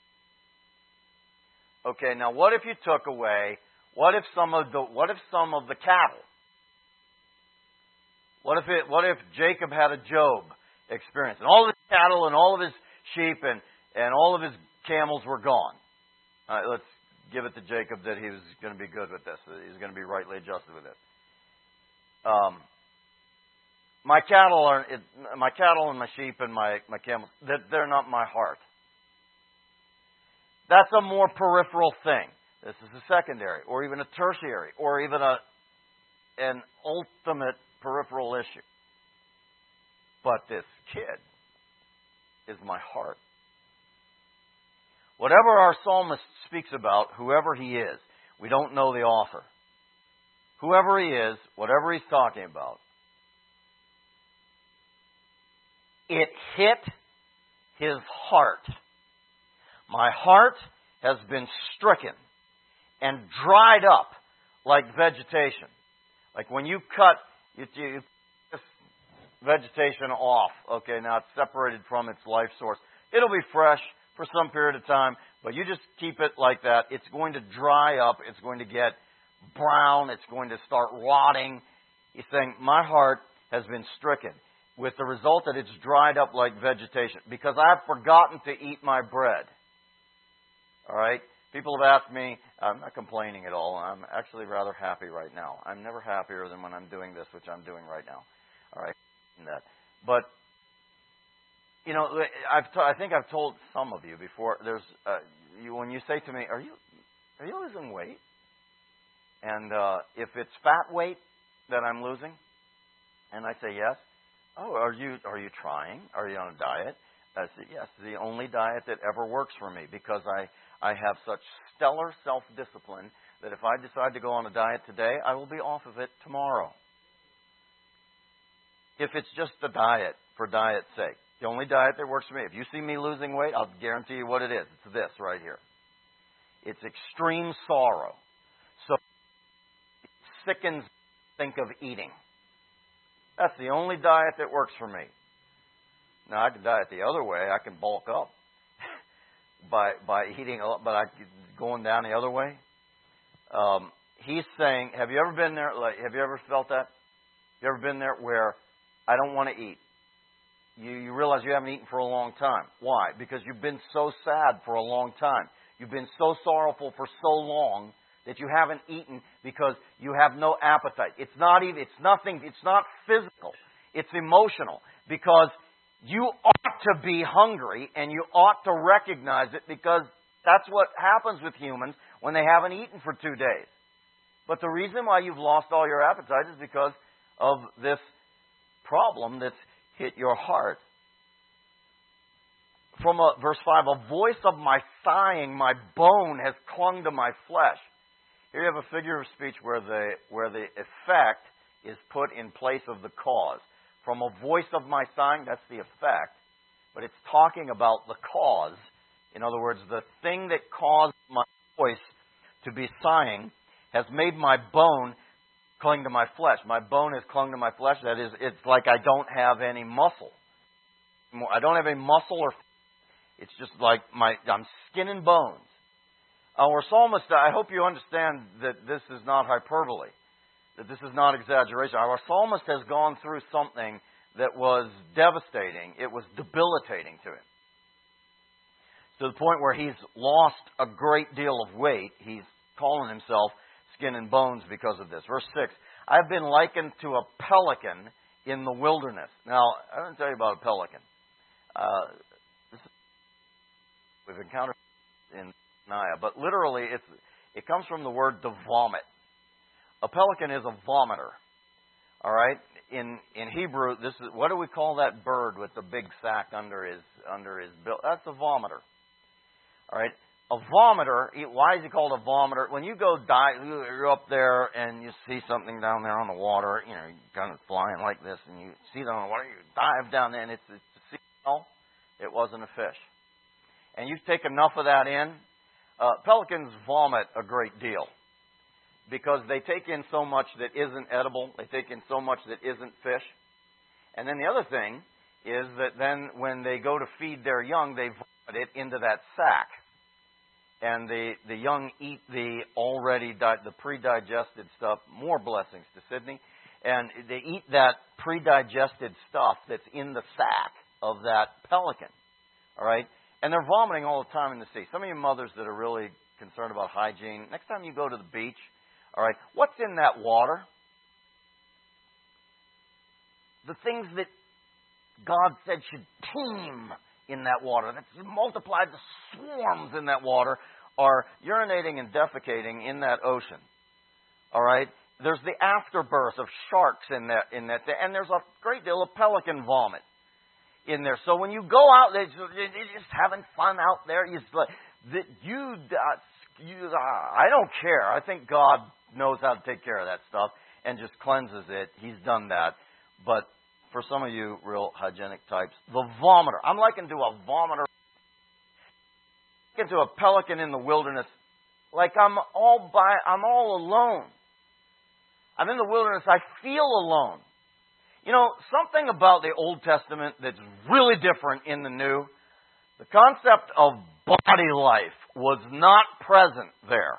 Okay, now what if you took away, what if some of the, what if some of the cattle? What if it, what if Jacob had a Job experience and all of his cattle and all of his sheep and, and all of his camels were gone? All right, let's give it to Jacob that he was going to be good with this, that he was going to be rightly adjusted with this. Um, my cattle are it, my cattle and my sheep and my my camels. That they're not my heart. That's a more peripheral thing. This is a secondary, or even a tertiary, or even a an ultimate peripheral issue. But this kid is my heart. Whatever our psalmist speaks about, whoever he is, we don't know the author. Whoever he is, whatever he's talking about, it hit his heart. My heart has been stricken and dried up like vegetation. Like when you cut you, you, this vegetation off, okay, now it's separated from its life source. It'll be fresh for some period of time, but you just keep it like that. It's going to dry up. It's going to get brown. It's going to start rotting. He's saying, my heart has been stricken, with the result that it's dried up like vegetation, because I've forgotten to eat my bread. All right? People have asked me, I'm not complaining at all. I'm actually rather happy right now. I'm never happier than when I'm doing this, which I'm doing right now. All right? That. But, you know, I've t- I think I've told some of you before, there's, uh, you, when you say to me, are you, are you losing weight? And uh, if it's fat weight that I'm losing, and I say yes, oh, are you are you trying? Are you on a diet? I say yes, the only diet that ever works for me, because I, I have such stellar self-discipline that if I decide to go on a diet today, I will be off of it tomorrow. If it's just a diet for diet's sake, the only diet that works for me. If you see me losing weight, I'll guarantee you what it is. It's this right here. It's extreme sorrow. So it sickens to think of eating. That's the only diet that works for me. Now, I can diet the other way. I can bulk up by by eating a lot, but I going down the other way. Um, he's saying, have you ever been there? Like, have you ever felt that? You ever been there where I don't want to eat? You, you realize you haven't eaten for a long time. Why? Because you've been so sad for a long time. You've been so sorrowful for so long that you haven't eaten because you have no appetite. It's not even, it's nothing, it's not physical. It's emotional. Because you ought to be hungry and you ought to recognize it, because that's what happens with humans when they haven't eaten for two days. But the reason why you've lost all your appetite is because of this problem that's hit your heart. From a, verse five, a voice of my sighing, my bone has clung to my flesh. Here you have a figure of speech where the, where the effect is put in place of the cause. From a voice of my sighing, that's the effect. But it's talking about the cause. In other words, the thing that caused my voice to be sighing has made my bone cling to my flesh. My bone has clung to my flesh. That is, it's like I don't have any muscle. I don't have any muscle or it's just like my I'm skin and bones. Our psalmist, I hope you understand that this is not hyperbole, that this is not exaggeration. Our psalmist has gone through something that was devastating. It was debilitating to him, to the point where he's lost a great deal of weight. He's calling himself skin and bones because of this. Verse six, I've been likened to a pelican in the wilderness. Now, I want to tell you about a pelican. Uh, this is, we've encountered in Naya, but literally it's, it comes from the word to vomit. A pelican is a vomiter. All right? In in Hebrew, this is, what do we call that bird with the big sack under his under his bill? That's a vomiter. All right? A vomiter, why is he called a vomiter? When you go dive, you're up there and you see something down there on the water, you know, you're kind of flying like this, and you see that on the water, you dive down there, and it's, it's a seagull. It wasn't a fish. And you take enough of that in, Uh, pelicans vomit a great deal because they take in so much that isn't edible. They take in so much that isn't fish. And then the other thing is that then when they go to feed their young, they vomit it into that sack. And the, the young eat the already, di- the pre-digested stuff. More blessings to Sydney. And they eat that pre-digested stuff that's in the sack of that pelican. All right? And they're vomiting all the time in the sea. Some of you mothers that are really concerned about hygiene, next time you go to the beach, all right, what's in that water? The things that God said should teem in that water, that's multiplied the swarms in that water, are urinating and defecating in that ocean. All right? There's the afterbirth of sharks in that, in that, and there's a great deal of pelican vomit in there. So when you go out, you're just having fun out there. You, that you, you, I don't care. I think God knows how to take care of that stuff and just cleanses it. He's done that. But for some of you real hygienic types, the vomiter. I'm likened to a vomiter. I'm likened to a pelican in the wilderness. Like I'm all by, I'm all alone. I'm in the wilderness. I feel alone. You know, something about the Old Testament that's really different in the New. The concept of body life was not present there.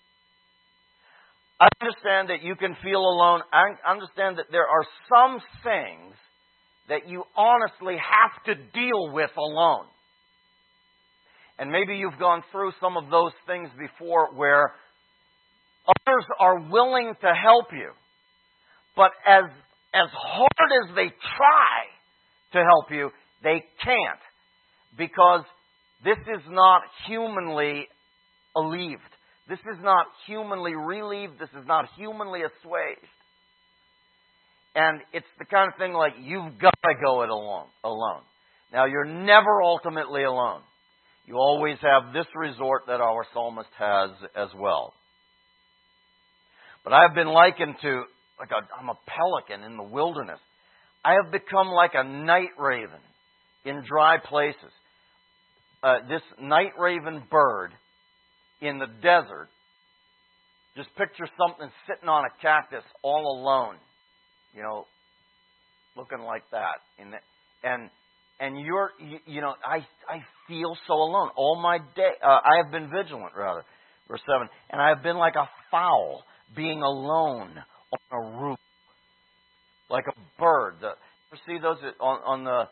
I understand that you can feel alone. I understand that there are some things that you honestly have to deal with alone. And maybe you've gone through some of those things before where others are willing to help you. But as, as hard as they try to help you, they can't. Because this is not humanly alleviated. This is not humanly relieved. This is not humanly assuaged. And it's the kind of thing like you've got to go it alone. alone. Now, you're never ultimately alone. You always have this resort that our psalmist has as well. But I have been likened to, like a, I'm a pelican in the wilderness. I have become like a night raven in dry places. Uh, this night raven bird in the desert, just picture something sitting on a cactus all alone, you know, looking like that. In the, and and you're, you, you know, I I feel so alone all my day. Uh, I have been vigilant, rather, verse seven, and I have been like a fowl being alone on a roof, like a bird. The, you see those on, on the?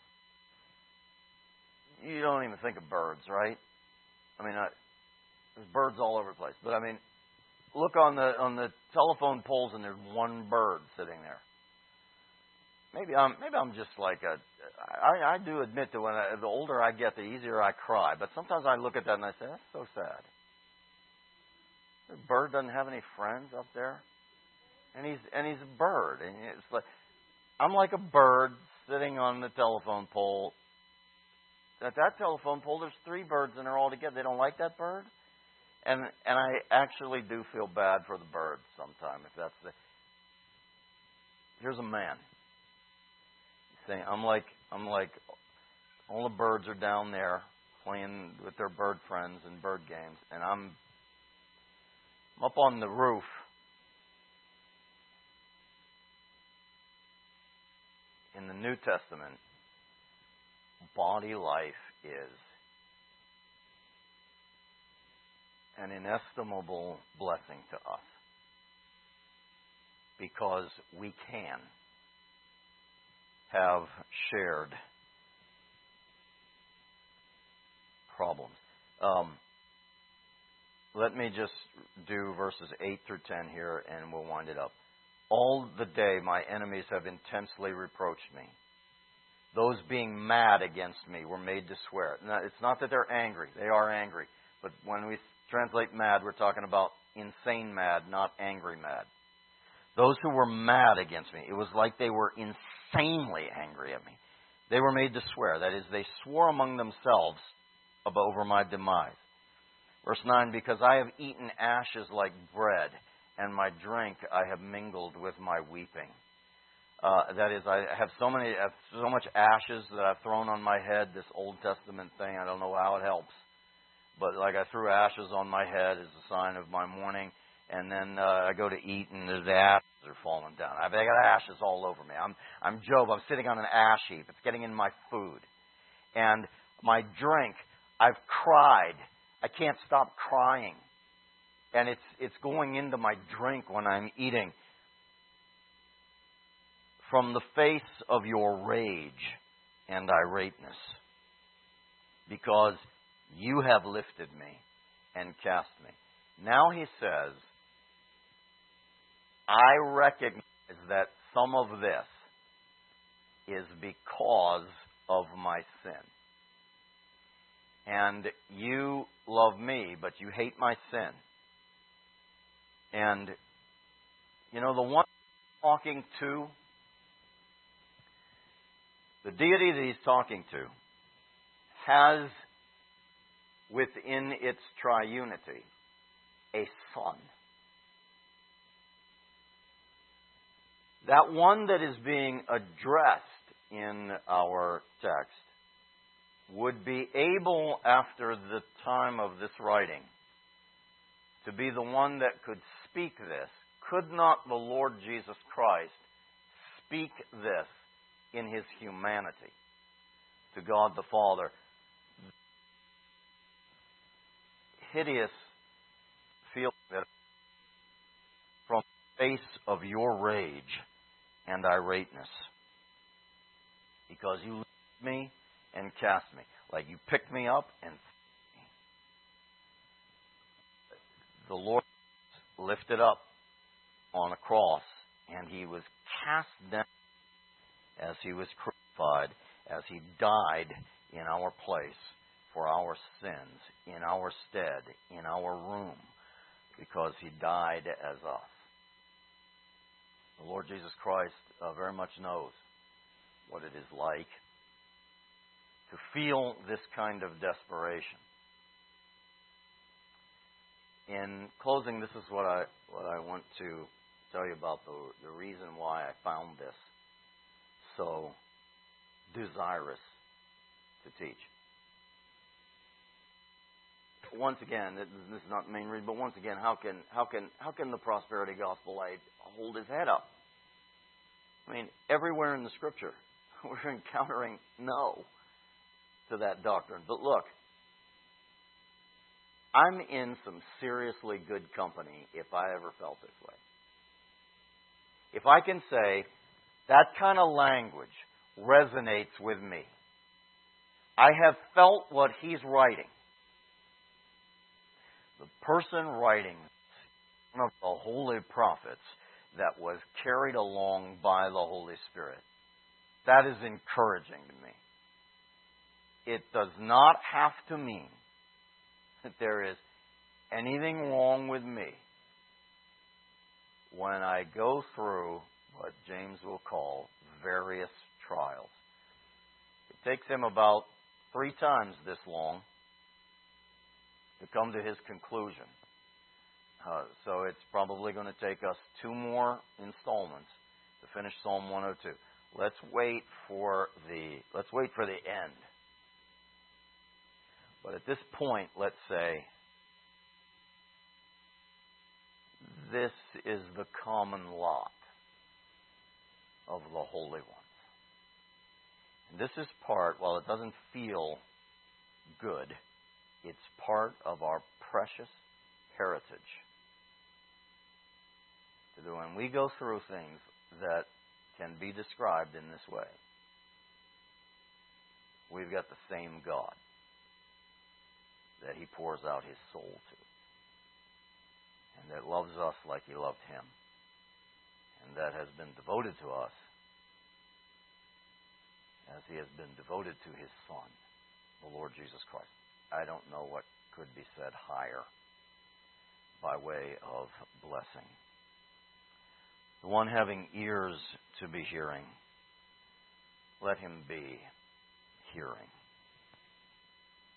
You don't even think of birds, right? I mean, I, there's birds all over the place. But I mean, look on the on the telephone poles, and there's one bird sitting there. Maybe I'm maybe I'm just like a. I, I do admit that when I, the older I get, the easier I cry. But sometimes I look at that and I say, that's so sad. The bird doesn't have any friends up there, and he's and he's a bird, and it's like I'm like a bird sitting on the telephone pole. At that telephone pole, there's three birds, and they're all together. They don't like that bird, and and I actually do feel bad for the birds sometimes. If that's the here's a man saying, I'm like I'm like all the birds are down there playing with their bird friends and bird games, and I'm I'm up on the roof. In the New Testament, body life is an inestimable blessing to us because we can have shared problems. Um, let me just do verses eight through ten here and we'll wind it up. All the day my enemies have intensely reproached me. Those being mad against me were made to swear. Now, it's not that they're angry. They are angry. But when we translate mad, we're talking about insane mad, not angry mad. Those who were mad against me, it was like they were insanely angry at me. They were made to swear. That is, they swore among themselves over my demise. Verse nine, because I have eaten ashes like bread, and my drink I have mingled with my weeping. Uh, that is, I have so many, I have so much ashes that I've thrown on my head, this Old Testament thing. I don't know how it helps. but like I threw ashes on my head as a sign of my mourning, and then uh, I go to eat, and the ashes are falling down. I've got ashes all over me. I'm I'm Job. I'm sitting on an ash heap. It's getting in my food, and my drink. I've cried. I can't stop crying, and it's it's going into my drink when I'm eating. From the face of your rage and irateness, because you have lifted me and cast me. Now he says, I recognize that some of this is because of my sin. And you love me, but you hate my sin. And, you know, the one I'm talking to, the deity that he's talking to, has within its triunity a son. That one that is being addressed in our text would be able, after the time of this writing, to be the one that could speak this. Could not the Lord Jesus Christ speak this in his humanity to God the Father? Hideous feeling that from the face of your rage and irateness, because you lifted me and cast me, like you picked me up and threw me. The Lord lifted up on a cross, and he was cast down as he was crucified, as he died in our place for our sins, in our stead, in our room, because he died as us. The Lord Jesus Christ uh, very much knows what it is like to feel this kind of desperation. In closing, this is what I what I want to tell you about the, the reason why I found this so desirous to teach. Once again, this is not the main reason, but once again, how can how can how can the prosperity gospel aid hold his head up? I mean, everywhere in the Scripture, we're encountering no to that doctrine. But look, I'm in some seriously good company if I ever felt this way. If I can say that kind of language resonates with me, I have felt what he's writing. The person writing, one of the holy prophets that was carried along by the Holy Spirit. That is encouraging to me. It does not have to mean that there is anything wrong with me when I go through what James will call various trials. It takes him about three times this long to come to his conclusion. Uh, so it's probably going to take us two more installments to finish Psalm one oh two. Let's wait for the let's wait for the end. But at this point, let's say this is the common lot of the holy ones. And this is part, while it doesn't feel good, it's part of our precious heritage. When we go through things that can be described in this way, we've got the same God that he pours out his soul to, and that loves us like he loved him, and that has been devoted to us as he has been devoted to his Son, the Lord Jesus Christ. I don't know what could be said higher by way of blessing. The one having ears to be hearing, let him be hearing.